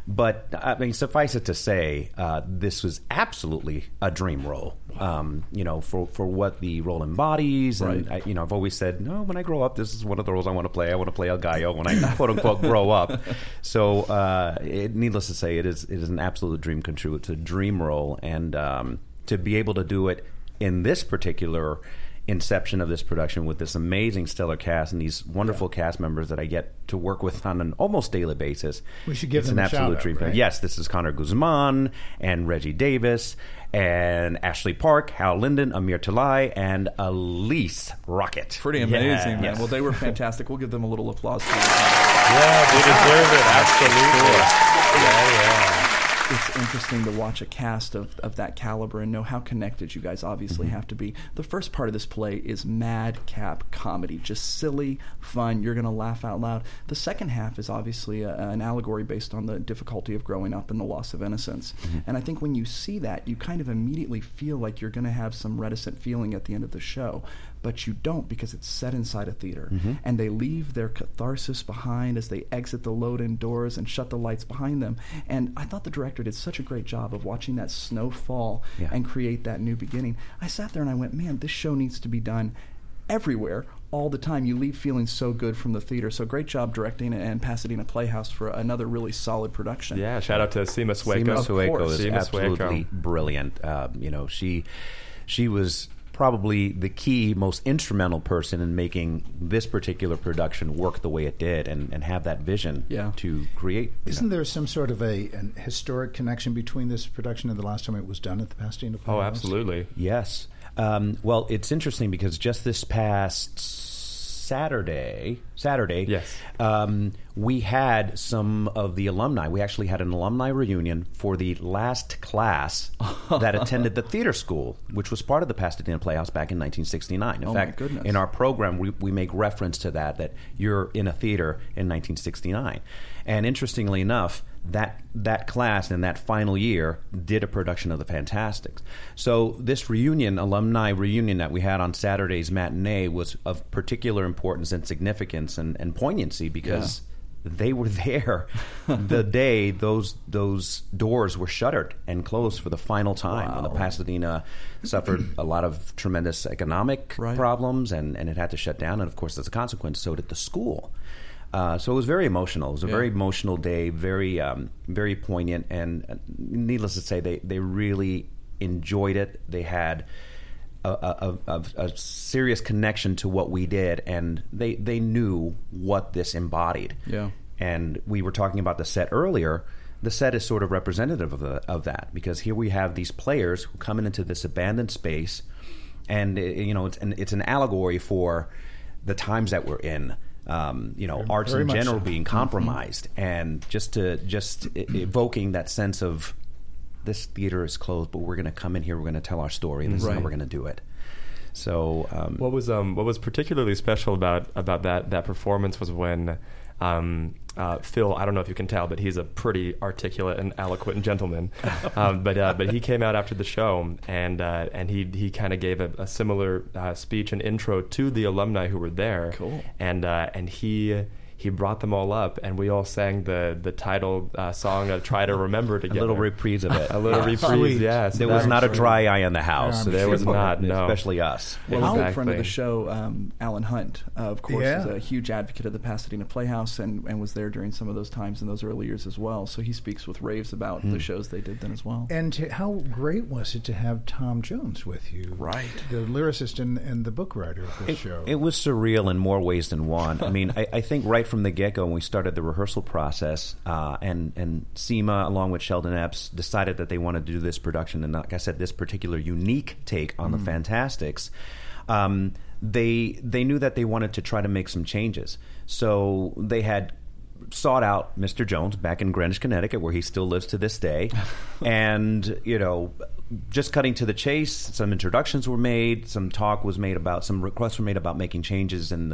Speaker 7: But I mean, suffice it to say, this was absolutely a dream role. For what the role embodies, and I've always said, no, when I grow up, this is one of the roles I want to play. I want to play El Gallo when I quote unquote grow up. So, needless to say, it is an absolute dream come true. It's a dream role, and to be able to do it in this particular inception of this production with this amazing stellar cast and these wonderful cast members that I get to work with on an almost daily basis.
Speaker 3: We should give
Speaker 7: it's
Speaker 3: them
Speaker 7: an
Speaker 3: a
Speaker 7: absolute
Speaker 3: shout
Speaker 7: dream.
Speaker 3: out, right?
Speaker 7: Yes, this is Connor Guzman and Reggie Davis and Ashley Park, Hal Linden, Amir Talai, and Elise Rocket.
Speaker 4: Pretty amazing, man.
Speaker 7: Yes.
Speaker 4: Well, they were fantastic. We'll give them a little applause.
Speaker 6: Yeah, they deserve it. Absolutely. Yeah.
Speaker 4: It's interesting to watch a cast of that caliber and know how connected you guys obviously have to be. The first part of this play is madcap comedy, just silly, fun. You're going to laugh out loud. The second half is obviously an allegory based on the difficulty of growing up and the loss of innocence. And I think when you see that, you kind of immediately feel like you're going to have some reticent feeling at the end of the show. But you don't, because it's set inside a theater. And they leave their catharsis behind as they exit the load-in doors and shut the lights behind them. And I thought the director did such a great job of watching that snow fall and create that new beginning. I sat there and I went, man, this show needs to be done everywhere, all the time. You leave feeling so good from the theater. So great job directing and Pasadena Playhouse for another really solid production.
Speaker 6: Yeah, shout out to Seema Sueco.
Speaker 7: Seema Sueco is
Speaker 6: Seema
Speaker 7: absolutely
Speaker 6: Sueco.
Speaker 7: brilliant. She was probably the key, most instrumental person in making this particular production work the way it did and have that vision to create.
Speaker 3: Isn't there some sort of an historic connection between this production and the last time it was done at the Pasadena Playhouse?
Speaker 6: Oh, absolutely.
Speaker 7: Yes. Well, it's interesting because just this past Saturday,
Speaker 6: yes,
Speaker 7: we had some of the alumni. We actually had an alumni reunion for the last class that attended the theater school, which was part of the Pasadena Playhouse back in 1969. In fact, in our program, we make reference to that you're in a theater in 1969. And interestingly enough, that class in that final year did a production of The Fantastics. So this alumni reunion that we had on Saturday's matinee was of particular importance and significance and poignancy because they were there the day those doors were shuttered and closed for the final time when the Pasadena suffered a lot of tremendous economic problems and it had to shut down. And of course, as a consequence, so did the school. So it was very emotional. It was a very emotional day, very very poignant, and needless to say, they really enjoyed it. They had a serious connection to what we did, and they knew what this embodied. Yeah. And we were talking about the set earlier. The set is sort of representative of that, because here we have these players who come into this abandoned space, and it's an allegory for the times that we're in. Arts in general being compromised, and just evoking that sense of this theater is closed, but we're going to come in here, we're going to tell our story, and this is how we're going to do it. So,
Speaker 6: what was particularly special about that performance was when Phil, I don't know if you can tell, but he's a pretty articulate and eloquent gentleman. But he came out after the show and he kind of gave a similar speech and intro to the alumni who were there. Cool. And he brought them all up, and we all sang the title song, Try to Remember together.
Speaker 7: A little reprise of it.
Speaker 6: A little reprise, yeah. So
Speaker 7: there was not a dry eye in the house.
Speaker 6: There was not, no.
Speaker 7: Especially us.
Speaker 4: Well, exactly. Friend of the show, Alan Hunt, of course, is a huge advocate of the Pasadena Playhouse and was there during some of those times in those early years as well. So he speaks with raves about the shows they did then as well.
Speaker 3: And how great was it to have Tom Jones with you? Right. The lyricist and the book writer of this show.
Speaker 7: It was surreal in more ways than one. I mean, I think right from the get-go, when we started the rehearsal process, and Seema, along with Sheldon Epps, decided that they wanted to do this production, and like I said, this particular unique take on the Fantastics, they knew that they wanted to try to make some changes. So they had sought out Mr. Jones back in Greenwich, Connecticut, where he still lives to this day. And, just cutting to the chase, some introductions were made, some requests were made about making changes in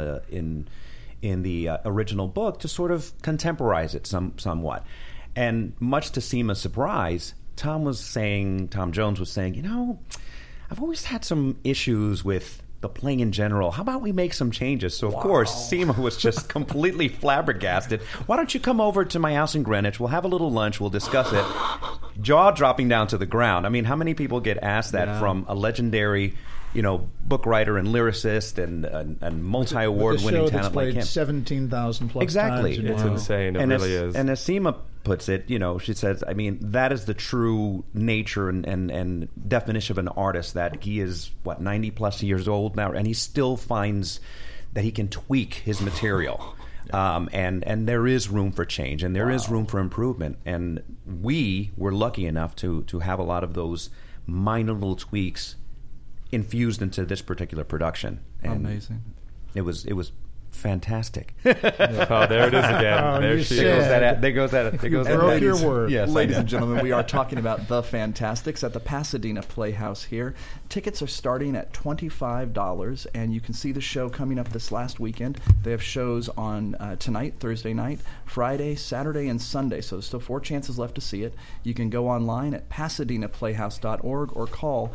Speaker 7: the original book to sort of contemporize it somewhat. And much to Seema's surprise, Tom Jones was saying, I've always had some issues with the play in general. How about we make some changes? So, of course, Seema was just completely flabbergasted. Why don't you come over to my house in Greenwich? We'll have a little lunch. We'll discuss it. Jaw dropping down to the ground. I mean, how many people get asked that from a legendary, book writer and lyricist and multi-award winning talent like him?
Speaker 3: 17,000 plus
Speaker 7: exactly.
Speaker 3: times.
Speaker 6: It's insane. It really is.
Speaker 7: And as Seema puts it, she says, I mean, that is the true nature and definition of an artist, that he is, 90 plus years old now, and he still finds that he can tweak his material. And there is room for change, and there is room for improvement. And we were lucky enough to have a lot of those minor little tweaks infused into this particular production. And
Speaker 4: amazing.
Speaker 7: It was fantastic.
Speaker 6: Oh, there it is again.
Speaker 3: Oh,
Speaker 6: there
Speaker 3: you
Speaker 6: she
Speaker 3: said-
Speaker 6: is.
Speaker 7: There goes that.
Speaker 3: broke your word.
Speaker 7: Yes,
Speaker 4: Ladies and gentlemen, we are talking about The Fantastics at the Pasadena Playhouse here. Tickets are starting at $25, and you can see the show coming up this last weekend. They have shows on tonight, Thursday night, Friday, Saturday, and Sunday, so there's still 4 chances left to see it. You can go online at PasadenaPlayhouse.org or call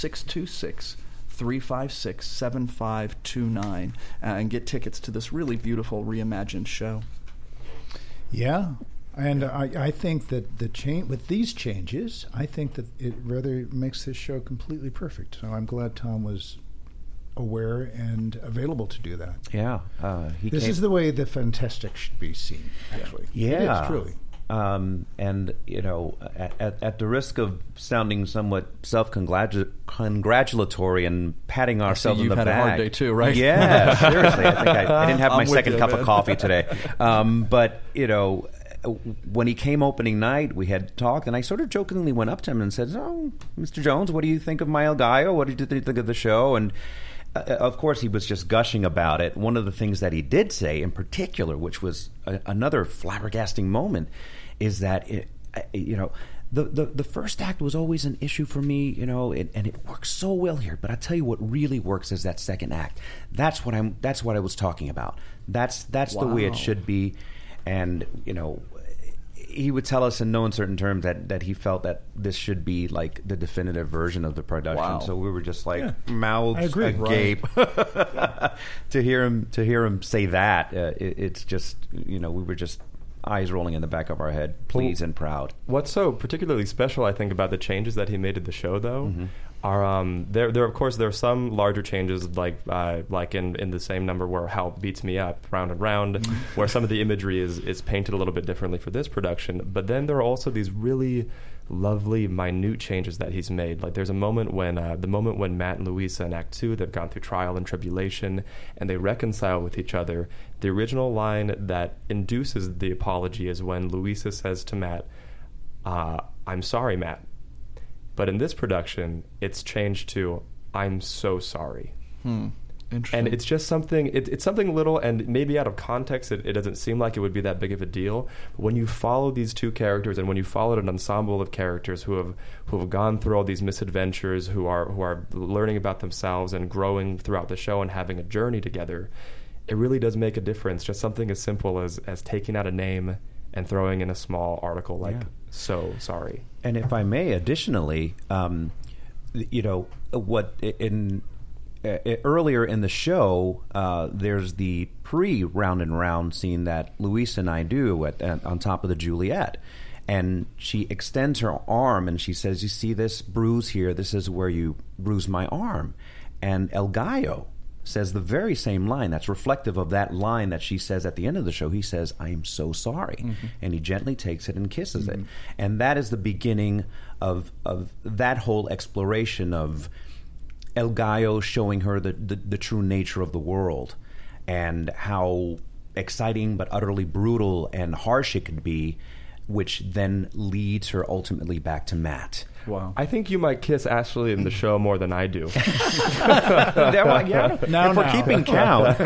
Speaker 4: 626-356-7529 and get tickets to this really beautiful reimagined show.
Speaker 3: Yeah. And I think that with these changes, I think that it rather makes this show completely perfect. So I'm glad Tom was aware and available to do that.
Speaker 7: Yeah.
Speaker 3: This is the way the Fantastic should be seen, actually.
Speaker 7: Yeah.
Speaker 3: It is, truly.
Speaker 7: And, at the risk of sounding somewhat self-congratulatory and patting ourselves on the back.
Speaker 4: You've had a hard day too, right?
Speaker 7: Yeah, seriously. I think I didn't have my
Speaker 4: I'm with
Speaker 7: second
Speaker 4: you,
Speaker 7: cup
Speaker 4: man.
Speaker 7: of coffee today. But, when he came opening night, we had talked, and I sort of jokingly went up to him and said, "Oh, Mr. Jones, what do you think of my El Gallo? What did you think of the show?" And of course, he was just gushing about it. One of the things that he did say in particular, which was another flabbergasting moment, is that the first act was always an issue for me, and it works so well here. But I tell you what really works is that second act. That's what I was talking about. That's the way it should be. And he would tell us in no uncertain terms that he felt that this should be like the definitive version of the production.
Speaker 4: Wow.
Speaker 7: So we were just like
Speaker 3: I
Speaker 7: mouths
Speaker 3: agree.
Speaker 7: agape to hear him say that. It's just we were just eyes rolling in the back of our head, pleased and proud.
Speaker 6: What's so particularly special, I think, about the changes that he made to the show, though, are there of course there are some larger changes like in the same number where How Beats Me Up, Round and Round, where some of the imagery is painted a little bit differently for this production. But then there are also these really lovely, minute changes that he's made. Like there's a moment when Matt and Louisa in Act 2, they've gone through trial and tribulation, and they reconcile with each other. The original line that induces the apology is when Louisa says to Matt, "I'm sorry, Matt." But in this production, it's changed to, "I'm so sorry."
Speaker 4: Interesting.
Speaker 6: And it's just something, it's something little, and maybe out of context, it doesn't seem like it would be that big of a deal. But when you follow these two characters, and when you followed an ensemble of characters who have gone through all these misadventures, who are learning about themselves and growing throughout the show and having a journey together, it really does make a difference. Just something as simple as taking out a name and throwing in a small article like, "So sorry."
Speaker 7: And if I may, additionally, earlier in the show, there's the pre-Round and Round scene that Louisa and I do on top of the Juliet. And she extends her arm and she says, "You see this bruise here? This is where you bruised my arm." And El Gallo says the very same line that's reflective of that line that she says at the end of the show. He says, "I am so sorry." And he gently takes it and kisses it. And that is the beginning of that whole exploration of El Gallo showing her the true nature of the world and how exciting but utterly brutal and harsh it could be, which then leads her ultimately back to Matt.
Speaker 4: Wow.
Speaker 6: I think you might kiss Ashley in the show more than I do.
Speaker 3: Now,
Speaker 7: if we're keeping count.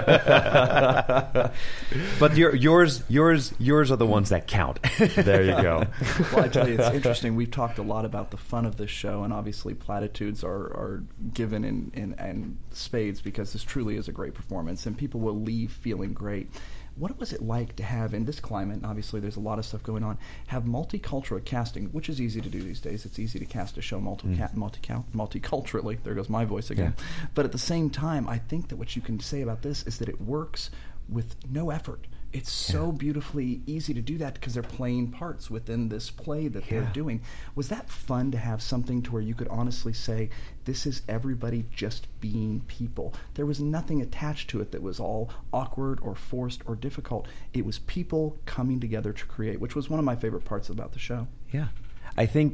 Speaker 7: But yours are the ones that count.
Speaker 6: There you go.
Speaker 4: Well, I tell you, it's interesting. We've talked a lot about the fun of this show, and obviously platitudes are given in spades because this truly is a great performance, and people will leave feeling great. What was it like to have, in this climate, and obviously there's a lot of stuff going on, have multicultural casting, which is easy to do these days. it's easy to cast a show multiculturally. There goes my voice again.
Speaker 7: Yeah.
Speaker 4: But at the same time, I think that what you can say about this is that it works with no effort. It's so beautifully easy to do that because they're playing parts within this play that they're doing. Was that fun to have something to where you could honestly say, this is everybody just being people? There was nothing attached to it that was all awkward or forced or difficult. It was people coming together to create, which was one of my favorite parts about the show.
Speaker 7: Yeah. I think,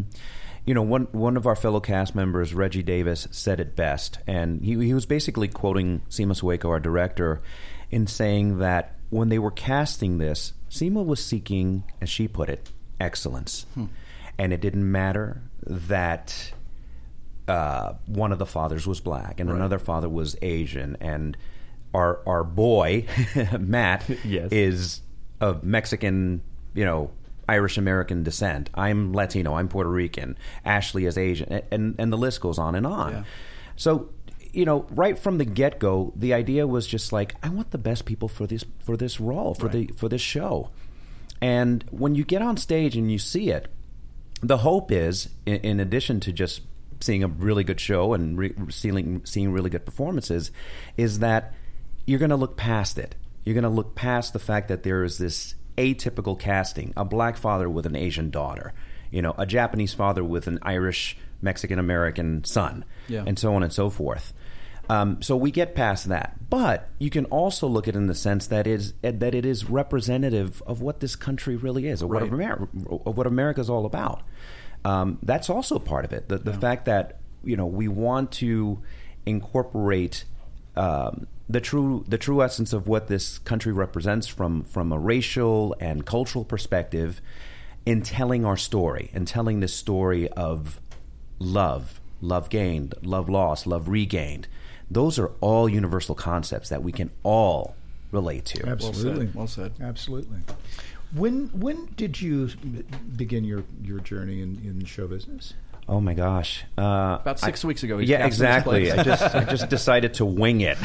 Speaker 7: one of our fellow cast members, Reggie Davis, said it best. And he was basically quoting Sima Sueko, our director, in saying that when they were casting this, Sima was seeking, as she put it, excellence. And it didn't matter that one of the fathers was black and another father was Asian. And our boy, Matt, is of Mexican, Irish-American descent. I'm Latino. I'm Puerto Rican. Ashley is Asian. And the list goes on and on.
Speaker 4: Yeah.
Speaker 7: So, right from the get-go, the idea was just like, I want the best people for this role, for this show. And when you get on stage and you see it, the hope is, in addition to just seeing a really good show and seeing really good performances, is that you're going to look past it. You're going to look past the fact that there is this atypical casting, a black father with an Asian daughter, a Japanese father with an Irish Mexican-American son, and so on and so forth. So we get past that. But you can also look at it in the sense that it is representative of what this country really is, of what America is all about. That's also part of it. The fact that we want to incorporate the true essence of what this country represents from a racial and cultural perspective in telling our story, and telling this story of love gained, love lost, love regained. Those are all universal concepts that we can all relate to.
Speaker 3: Absolutely.
Speaker 4: Well said.
Speaker 3: Absolutely. When did you begin your journey in show business?
Speaker 7: Oh my gosh!
Speaker 4: About 6 weeks ago.
Speaker 7: Yeah, exactly. I just decided to wing it.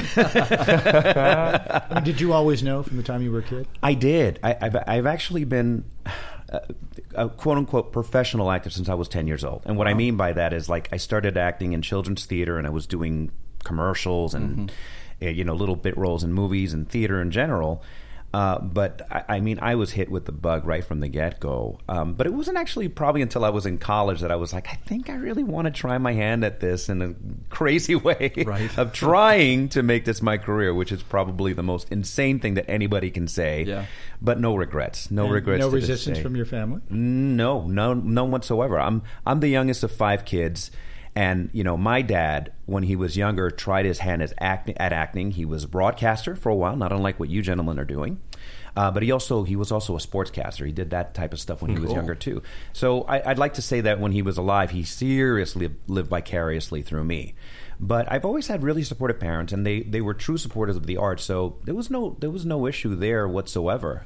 Speaker 3: Did you always know from the time you were a kid?
Speaker 7: I did. I've actually been a quote-unquote professional actor since I was 10 years old. And what I mean by that is, like, I started acting in children's theater, and I was doing commercials and little bit roles in movies and theater in general. But I was hit with the bug right from the get-go. But it wasn't actually probably until I was in college that I was like, I think I really want to try my hand at this in a crazy way of trying to make this my career, which is probably the most insane thing that anybody can say. Yeah. But no regrets. No regrets.
Speaker 3: No resistance from your family?
Speaker 7: No whatsoever. I'm the youngest of 5 kids. And, my dad, when he was younger, tried his hand at acting. He was a broadcaster for a while, not unlike what you gentlemen are doing. But he was also a sportscaster. He did that type of stuff when he was younger, too. So I'd like to say that when he was alive, he seriously lived vicariously through me. But I've always had really supportive parents, and they were true supporters of the arts. So there was no issue there whatsoever.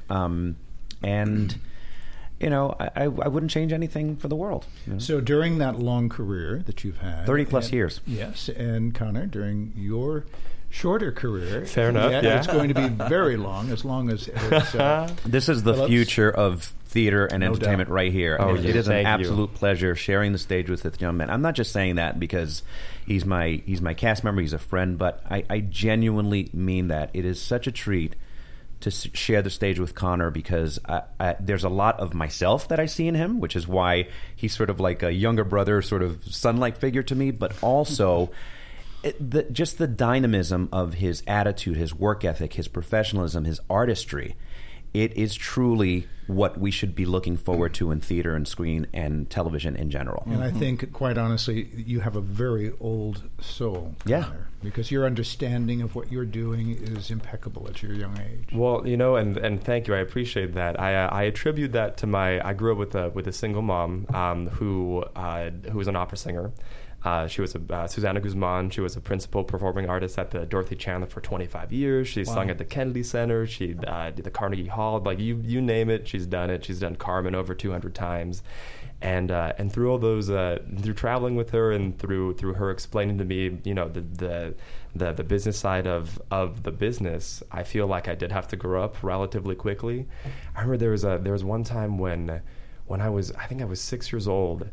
Speaker 7: I wouldn't change anything for the world.
Speaker 3: So during that long career that you've had...
Speaker 7: 30-plus years.
Speaker 3: Yes, and Connor, during your shorter career...
Speaker 6: Fair enough, yeah.
Speaker 3: It's going to be very long as it's...
Speaker 7: this is the future of theater and entertainment right here. It is an absolute pleasure sharing the stage with this young man. I'm not just saying that because he's my cast member, he's a friend, but I genuinely mean that. It is such a treat to share the stage with Connor, because there's a lot of myself that I see in him, which is why he's sort of like a younger brother, sort of son-like figure to me, but also just the dynamism of his attitude, his work ethic, his professionalism, his artistry. It is truly what we should be looking forward to in theater and screen and television in general.
Speaker 3: And I think, quite honestly, you have a very old soul, Connor, because your understanding of what you're doing is impeccable at your young age.
Speaker 6: Well, and thank you. I appreciate that. I attribute that to I grew up with a single mom who was an opera singer. She was Susanna Guzman. She was a principal performing artist at the Dorothy Chandler for 25 years. She sung at the Kennedy Center. She did the Carnegie Hall. Like you name it, she's done it. She's done Carmen over 200 times. And through all those, through traveling with her and through her explaining to me, the business side of the business, I feel like I did have to grow up relatively quickly. I remember there was one time when I was 6 years old.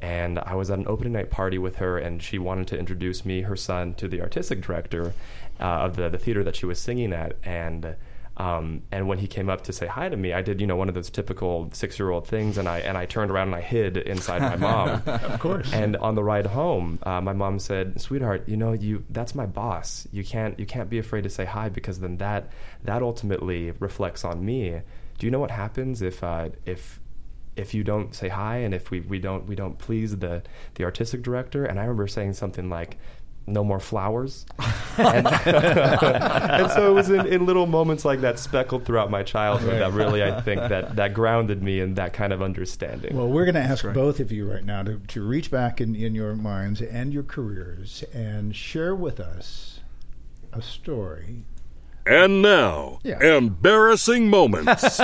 Speaker 6: And I was at an opening night party with her, and she wanted to introduce me, her son, to the artistic director of the theater that she was singing at. And when he came up to say hi to me, I did, one of those typical 6-year-old things, and I turned around and I hid inside my mom.
Speaker 3: Of course.
Speaker 6: And on the ride home, my mom said, "Sweetheart, that's my boss. You can't be afraid to say hi, because then that ultimately reflects on me. Do you know what happens if you don't say hi, and if we don't please the artistic director?" And I remember saying something like, "No more flowers." and so it was in little moments like that, speckled throughout my childhood, that really, I think, that grounded me in that kind of understanding.
Speaker 3: Well, we're going to ask both of you right now to reach back in your minds and your careers and share with us a story.
Speaker 8: And now, embarrassing moments.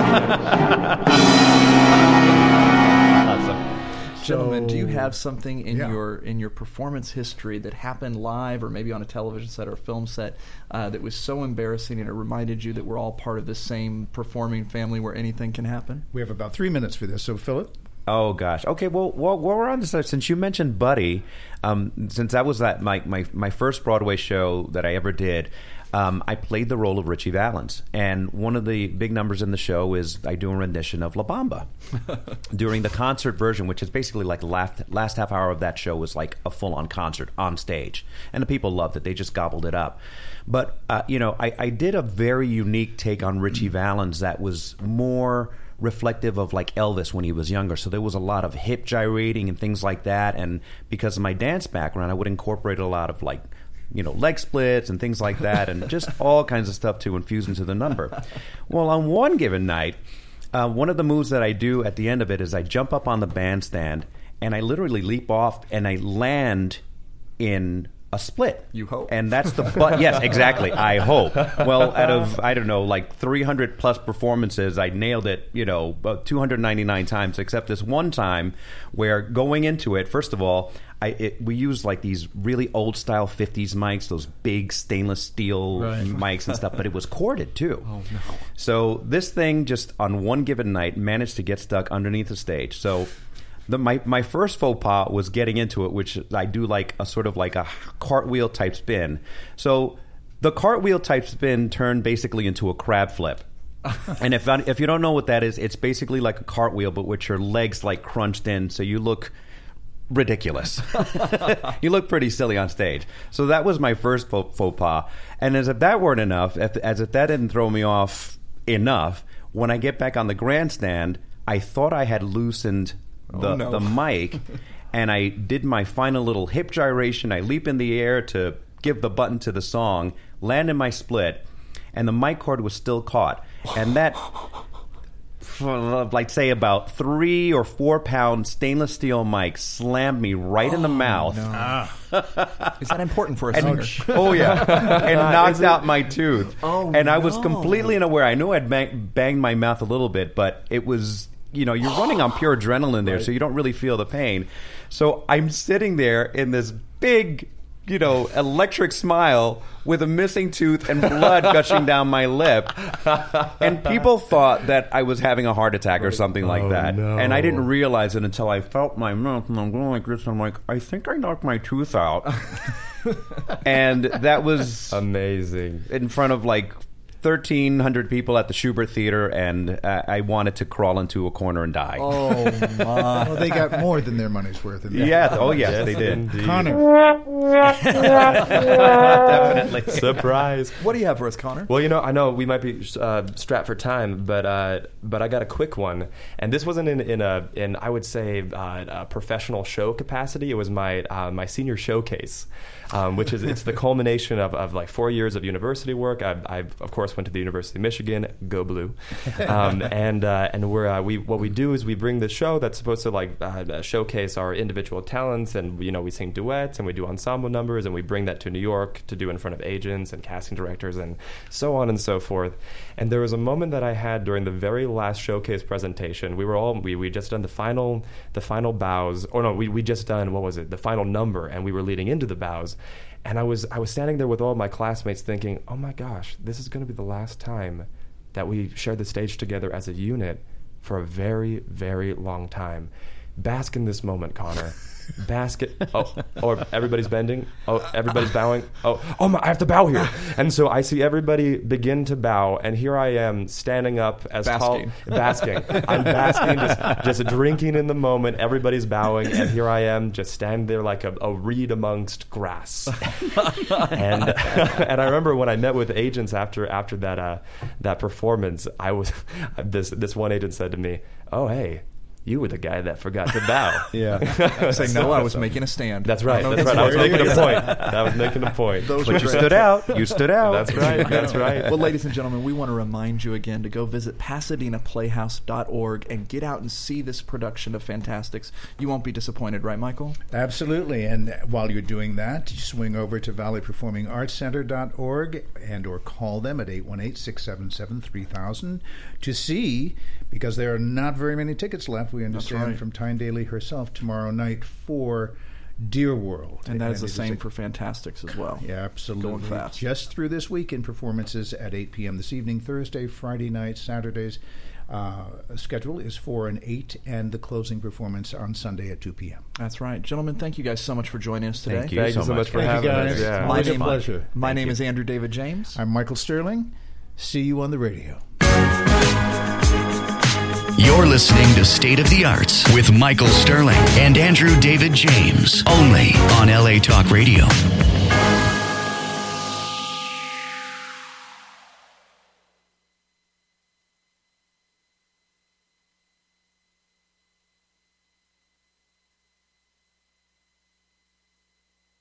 Speaker 4: Gentlemen, do you have something in your performance history that happened live or maybe on a television set or a film set that was so embarrassing and it reminded you that we're all part of the same performing family where anything can happen?
Speaker 3: We have about 3 minutes for this, so Philip.
Speaker 7: Oh gosh. Okay. Well, we're on this. Since you mentioned Buddy, since that was my first Broadway show that I ever did. I played the role of Richie Valens, and one of the big numbers in the show is I do a rendition of La Bamba during the concert version, which is basically like the last half hour of that show was like a full-on concert on stage, and the people loved it. They just gobbled it up. But I did a very unique take on Richie Valens that was more reflective of like Elvis when he was younger. So there was a lot of hip gyrating and things like that, and because of my dance background, I would incorporate a lot of like leg splits and things like that, and just all kinds of stuff to infuse into the number. Well, on one given night, one of the moves that I do at the end of it is I jump up on the bandstand, and I literally leap off, and I land in a split.
Speaker 4: You hope.
Speaker 7: And that's the yes, exactly. I hope. Well, out of, I don't know, like 300 plus performances, I nailed it, about 299 times, except this one time where going into it, first of all, we use like these really old style 50s mics, those big stainless steel mics and stuff, but it was corded too.
Speaker 4: Oh no.
Speaker 7: So this thing just on one given night managed to get stuck underneath the stage. So my first faux pas was getting into it, which I do like a sort of like a cartwheel type spin. So the cartwheel type spin turned basically into a crab flip. And if you don't know what that is, it's basically like a cartwheel, but with your legs like crunched in, so you look ridiculous. You look pretty silly on stage. So that was my first faux pas. And as if that weren't enough, as if that didn't throw me off enough, when I get back on the grandstand, I thought I had loosened the mic, and I did my final little hip gyration. I leap in the air to give the button to the song, land in my split, and the mic cord was still caught. And that, like say about 3 or 4 pound stainless steel mic slammed me right in the mouth.
Speaker 4: No. Is that important for a singer?
Speaker 7: Oh yeah, and knocked out my tooth. And I was completely unaware. I knew I'd banged my mouth a little bit, but it was, you're running on pure adrenaline there, so you don't really feel the pain. So I'm sitting there in this big, electric smile with a missing tooth and blood gushing down my lip. And people thought that I was having a heart attack or something like that.
Speaker 6: No.
Speaker 7: And I didn't realize it until I felt my mouth, and I'm going like this, and I'm like, I think I knocked my tooth out. And that was
Speaker 6: amazing.
Speaker 7: In front of like 1,300 people at the Schubert Theater, and I wanted to crawl into a corner and die.
Speaker 4: Oh, my.
Speaker 3: Well, they got more than their money's worth in that.
Speaker 7: Yeah. Oh, yes, they did.
Speaker 6: Indeed.
Speaker 3: Connor.
Speaker 7: Definitely.
Speaker 6: Surprise.
Speaker 4: What do you have for us, Connor?
Speaker 6: Well, I know we might be strapped for time, but I got a quick one, and this wasn't in I would say a professional show capacity. It was my senior showcase, which is it's the culmination of like 4 years of university work. I of course went to the University of Michigan, go blue, and what we do is we bring the show that's supposed to like showcase our individual talents, and we sing duets and we do ensemble numbers, and we bring that to New York to do in front of agents and casting directors and so on and so forth. And there was a moment that I had during the very last showcase presentation. We just done the final bows, or no, we just done, what was it, the final number, and we were leading into the bows. And I was standing there with all of my classmates thinking, oh my gosh, this is going to be the last time that we share the stage together as a unit for a very, very long time. bask in this moment, Connor. Basket. Oh, or everybody's bending. Oh, everybody's bowing. Oh my! I have to bow here. And so I see everybody begin to bow, and here I am standing up as basking. I'm basking, just drinking in the moment. Everybody's bowing, and here I am, just standing there like a reed amongst grass. and I remember when I met with agents after that performance, I was this one agent said to me, "Oh, hey, you were the guy that forgot to bow."
Speaker 4: Yeah. Say, no, I was making a stand.
Speaker 6: That's right. That's right. I was making a point.
Speaker 7: But you stood out. You stood out.
Speaker 6: That's right. That's right.
Speaker 4: Well, ladies and gentlemen, we want to remind you again to go visit PasadenaPlayhouse.org and get out and see this production of Fantastics. You won't be disappointed, right, Michael?
Speaker 3: Absolutely. And while you're doing that, you swing over to ValleyPerformingArtsCenter.org and or call them at 818-677-3000 to see, because there are not very many tickets left, we understand, from Tyne Daly herself tomorrow night for Dear World.
Speaker 4: And that is the same for Fantastics as well.
Speaker 3: Yeah, absolutely.
Speaker 4: Going fast.
Speaker 3: Just through this weekend, performances at 8 p.m. this evening, Thursday, Friday night, Saturdays. Schedule is 4 and 8, and the closing performance on Sunday at 2 p.m.
Speaker 4: That's right. Gentlemen, thank you guys so much for joining us today.
Speaker 7: Thank you so much
Speaker 6: for having us. Yeah.
Speaker 3: My name, pleasure.
Speaker 4: My name is Andrew David James.
Speaker 3: I'm Michael Sterling. See you on the radio.
Speaker 2: You're listening to State of the Arts with Michael Sterling and Andrew David James, only on LA Talk Radio.